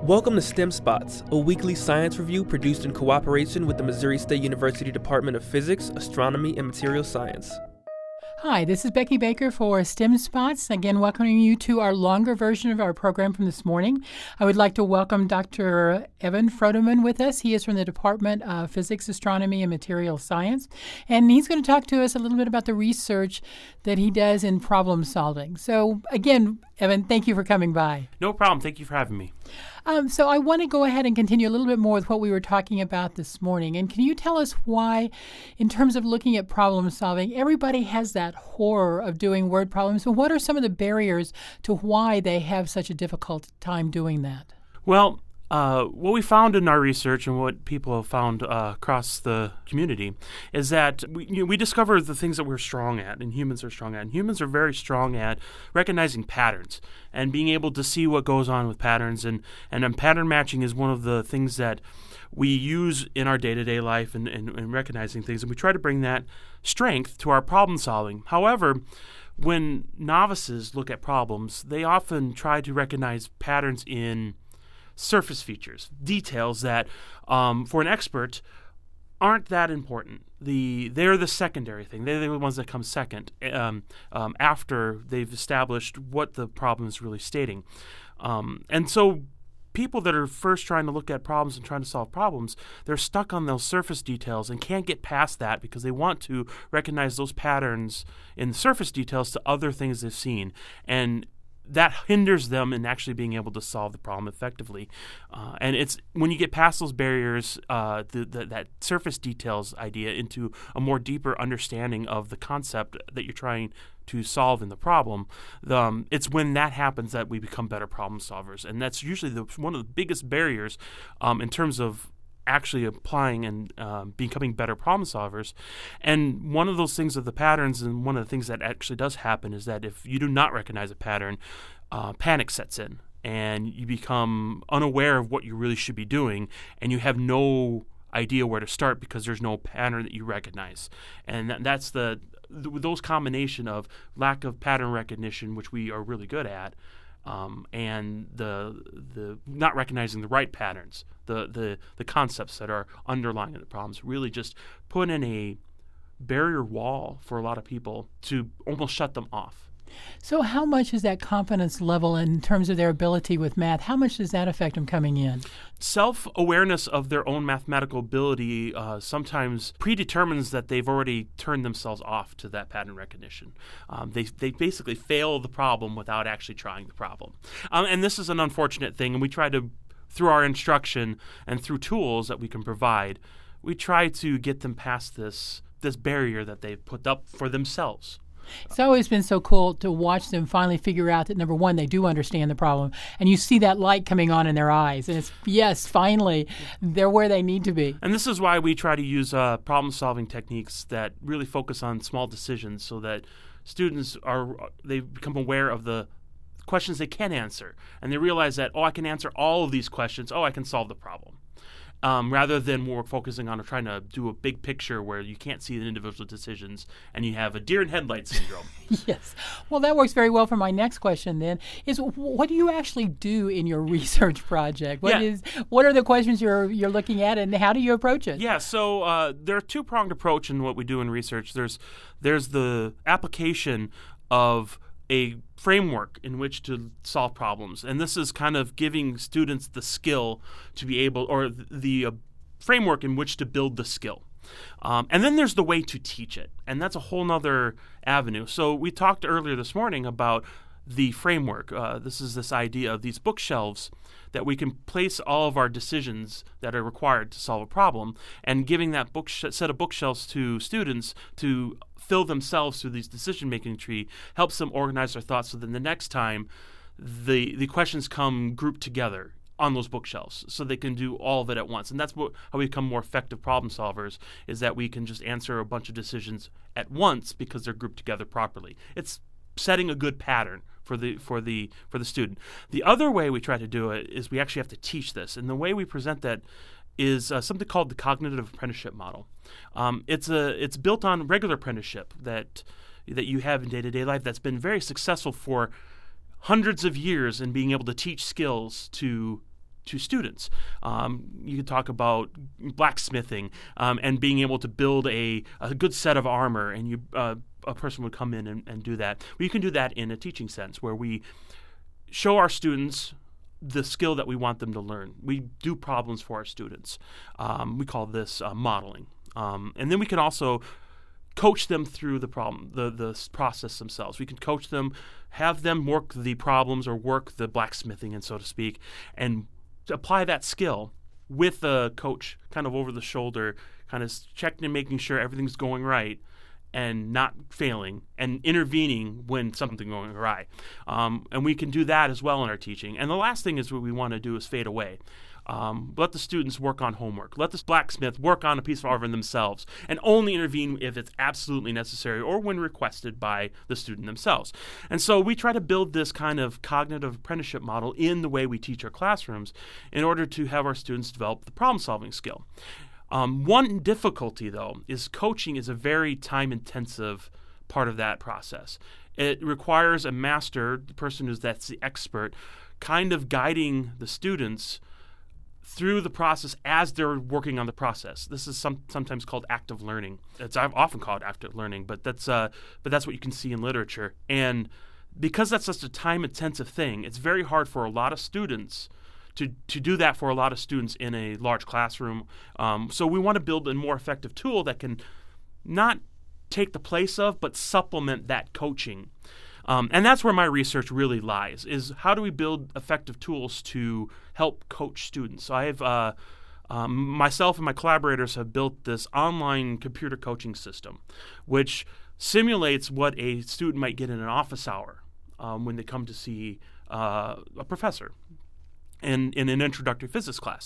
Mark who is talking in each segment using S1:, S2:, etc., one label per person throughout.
S1: Welcome to STEM Spots, a weekly science review produced in cooperation with the Missouri State University Department of Physics, Astronomy, and Material Science.
S2: Hi, this is Becky Baker for STEM Spots. Again, welcoming you to our longer version of our program from this morning. I would like to welcome Dr. Evan Frodeman with us. He is from the Department of Physics, Astronomy, and Material Science, and he's going to talk to us a little bit about the research that he does in problem solving. So, again, Evan, thank you for coming by.
S3: No problem. Thank you for having me.
S2: So I want to go ahead and continue a little bit more with what we were talking about this morning. And can you tell us why, in terms of looking at problem solving, everybody has that horror of doing word problems? So what are some of the barriers to why they have such a difficult time doing that?
S3: Well, what we found in our research and what people have found across the community is that we discover the things that we're strong at and humans are strong at. And humans are very strong at recognizing patterns and being able to see what goes on with patterns. And pattern matching is one of the things that we use in our day-to-day life and recognizing things. And we try to bring that strength to our problem solving. However, when novices look at problems, they often try to recognize patterns in surface features, details that for an expert aren't that important. They're the secondary thing. They're the ones that come second after they've established what the problem is really stating. And so people that are first trying to look at problems and trying to solve problems, they're stuck on those surface details and can't get past that because they want to recognize those patterns in the surface details to other things they've seen. And that hinders them in actually being able to solve the problem effectively. And it's when you get past those barriers, that surface details idea into a more deeper understanding of the concept that you're trying to solve in the problem, it's when that happens that we become better problem solvers. And that's usually one of the biggest barriers in terms of actually applying and becoming better problem solvers. And one of those things of the patterns, and one of the things that actually does happen, is that if you do not recognize a pattern, panic sets in and you become unaware of what you really should be doing, and you have no idea where to start because there's no pattern that you recognize. And that's those combination of lack of pattern recognition, which we are really good at, and the not recognizing the right patterns, the concepts that are underlying the problems, really just put in a barrier wall for a lot of people to almost shut them off.
S2: So how much is that confidence level in terms of their ability with math? How much does that affect them coming in?
S3: Self-awareness of their own mathematical ability sometimes predetermines that they've already turned themselves off to that pattern recognition. They basically fail the problem without actually trying the problem. And this is an unfortunate thing, and we try to, through our instruction and through tools that we can provide, we try to get them past this barrier that they've put up for themselves.
S2: It's always been so cool to watch them finally figure out that, number one, they do understand the problem, and you see that light coming on in their eyes, and it's, yes, finally, they're where they need to be.
S3: And this is why we try to use problem-solving techniques that really focus on small decisions so that students they become aware of the questions they can answer, and they realize that, I can answer all of these questions, I can solve the problem. Rather than more focusing on trying to do a big picture where you can't see the individual decisions and you have a deer in headlights syndrome.
S2: Yes. Well, that works very well for my next question then, is what do you actually do in your research project? What are the questions you're looking at, and how do you approach it?
S3: Yeah, so there are two-pronged approach in what we do in research. There's the application of a framework in which to solve problems. And this is kind of giving students the skill to be able, or the framework in which to build the skill. And then there's the way to teach it. And that's a whole nother avenue. So we talked earlier this morning about the framework. This idea of these bookshelves that we can place all of our decisions that are required to solve a problem, and giving that set of bookshelves to students to fill themselves through these decision-making tree helps them organize their thoughts so then the next time the questions come grouped together on those bookshelves so they can do all of it at once. And that's how we become more effective problem solvers, is that we can just answer a bunch of decisions at once because they're grouped together properly. It's setting a good pattern for the student. The other way we try to do it is we actually have to teach this, and the way we present that is something called the cognitive apprenticeship model. It's built on regular apprenticeship that you have in day-to-day life that's been very successful for hundreds of years in being able to teach skills to to students. You could talk about blacksmithing and being able to build a good set of armor, and a person would come in and do that. Well, you can do that in a teaching sense, where we show our students the skill that we want them to learn. We do problems for our students. We call this modeling. And then we can also coach them through the problem, the process themselves. We can coach them, have them work the problems or work the blacksmithing, and so to speak, and apply that skill with the coach kind of over the shoulder, kind of checking and making sure everything's going right and not failing and intervening when something's going awry. And we can do that as well in our teaching. And the last thing is what we want to do is fade away. Let the students work on homework. Let this blacksmith work on a piece of armor themselves, and only intervene if it's absolutely necessary or when requested by the student themselves. And so we try to build this kind of cognitive apprenticeship model in the way we teach our classrooms in order to have our students develop the problem-solving skill. One difficulty, though, is coaching is a very time-intensive part of that process. It requires a master, the person that's the expert, kind of guiding the students through the process as they're working on the process. This is sometimes called active learning. I've often called it active learning, but that's what you can see in literature. And because that's such a time-intensive thing, it's very hard for a lot of students to do that for a lot of students in a large classroom. So we want to build a more effective tool that can not take the place of, but supplement that coaching. And that's where my research really lies, is how do we build effective tools to help coach students. So I have myself and my collaborators have built this online computer coaching system, which simulates what a student might get in an office hour when they come to see a professor in an introductory physics class.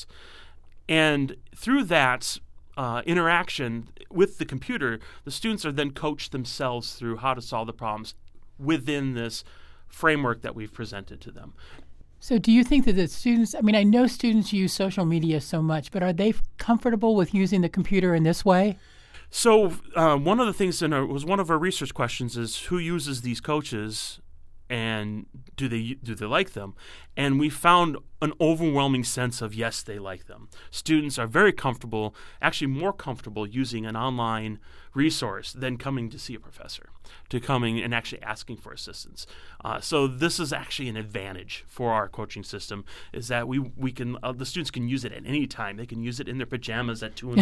S3: And through that interaction with the computer, the students are then coached themselves through how to solve the problems within this framework that we've presented to them.
S2: So do you think that the students, I know students use social media so much, but are they comfortable with using the computer in this way?
S3: So one of the things was one of our research questions is who uses these coaches and do they like them? And we found an overwhelming sense of yes, they like them. Students are very comfortable, actually more comfortable using an online resource than coming to see a professor, to coming and actually asking for assistance. So this is actually an advantage for our coaching system, is that we can the students can use it at any time. They can use it in their pajamas at 2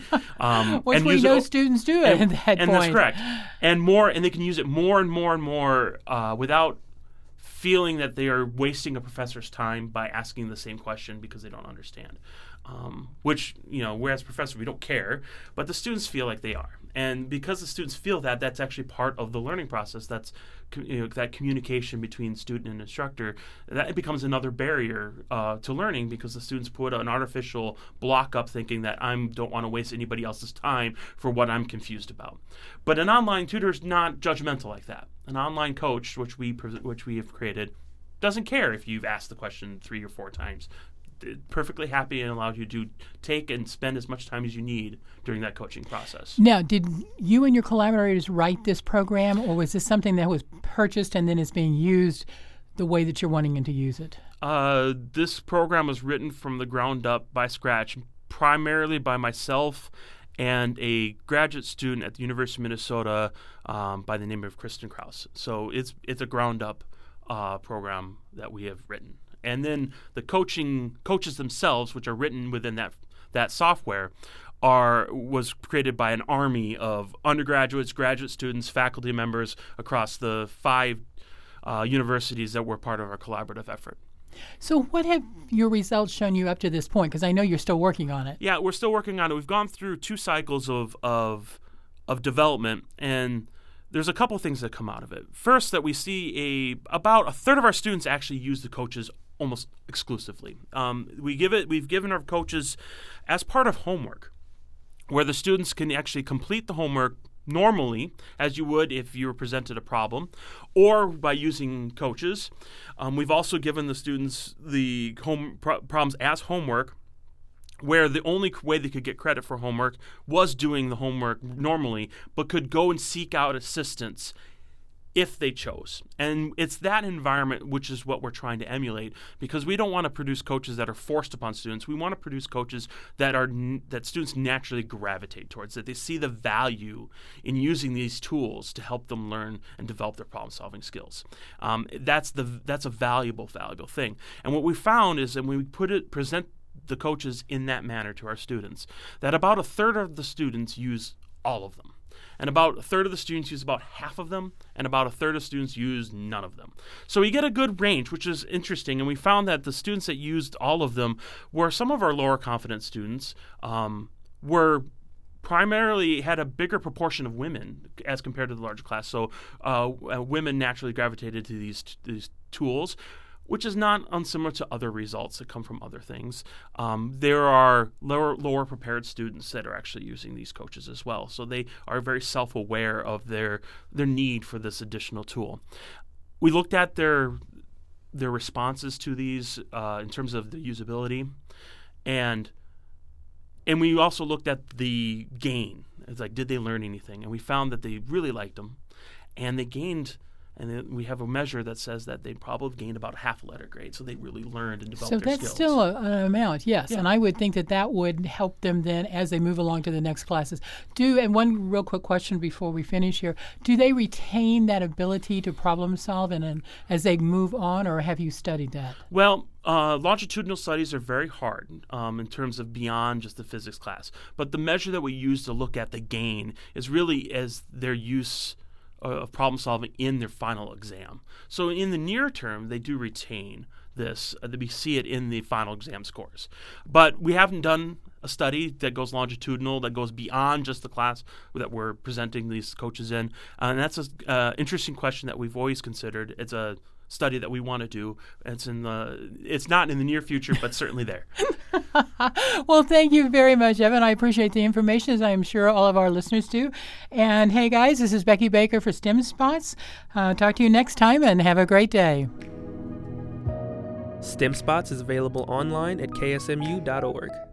S3: a.m.
S2: Which we know students do at that point.
S3: And that's correct. And they can use it more and more and more without feeling that they are wasting a professor's time by asking the same question because they don't understand. Which, whereas professors, we don't care, but the students feel like they are. And because the students feel that, that's actually part of the learning process. That's that communication between student and instructor. That it becomes another barrier to learning because the students put an artificial block up thinking that I don't want to waste anybody else's time for what I'm confused about. But an online tutor is not judgmental like that. An online coach, which we have created, doesn't care if you've asked the question 3 or 4 times. Perfectly happy and allows you to take and spend as much time as you need during that coaching process.
S2: Now, did you and your collaborators write this program, or was this something that was purchased and then is being used the way that you're wanting to use it?
S3: This program was written from the ground up by scratch, primarily by myself and a graduate student at the University of Minnesota by the name of Kristen Krause. So it's a ground up program that we have written. And then the coaches themselves, which are written within that software, was created by an army of undergraduates, graduate students, faculty members across the 5 universities that were part of our collaborative effort.
S2: So what have your results shown you up to this point? Because I know you're still working on it.
S3: Yeah, we're still working on it. We've gone through 2 cycles of development, and there's a couple things that come out of it. First, that we see about a third of our students actually use the coaches almost exclusively. We've given our coaches as part of homework, where the students can actually complete the homework normally, as you would if you were presented a problem, or by using coaches. We've also given the students the problems as homework, where the only way they could get credit for homework was doing the homework normally, but could go and seek out assistance if they chose. And it's that environment which is what we're trying to emulate, because we don't want to produce coaches that are forced upon students. We want to produce coaches that students naturally gravitate towards, that they see the value in using these tools to help them learn and develop their problem-solving skills. That's a valuable thing. And what we found is that when we present the coaches in that manner to our students, that about a third of the students use all of them. And about a third of the students use about half of them, and about a third of students use none of them. So we get a good range, which is interesting, and we found that the students that used all of them were some of our lower confidence students, were primarily had a bigger proportion of women as compared to the larger class. So women naturally gravitated to these tools, which is not unsimilar to other results that come from other things. There are lower prepared students that are actually using these coaches as well. So they are very self-aware of their need for this additional tool. We looked at their responses to these in terms of the usability, and we also looked at the gain. It's like, did they learn anything? And we found that they really liked them, and they gained. And then we have a measure that says that they probably gained about half a letter grade, so they really learned and developed their skills. So
S2: that's still an amount, yes. Yeah. And I would think that would help them then as they move along to the next classes. And one real quick question before we finish here, do they retain that ability to problem solve and as they move on, or have you studied that?
S3: Well, longitudinal studies are very hard in terms of beyond just the physics class. But the measure that we use to look at the gain is really as their use of problem solving in their final exam. So in the near term, they do retain this. We see it in the final exam scores. But we haven't done a study that goes longitudinal, that goes beyond just the class that we're presenting these coaches in. And that's an interesting question that we've always considered. It's a study that we want to do. It's not in the near future, but certainly there.
S2: Well, thank you very much, Evan. I appreciate the information, as I am sure all of our listeners do. And hey, guys, this is Becky Baker for STEM Spots. Talk to you next time, and have a great day.
S1: STEM Spots is available online at ksmu.org.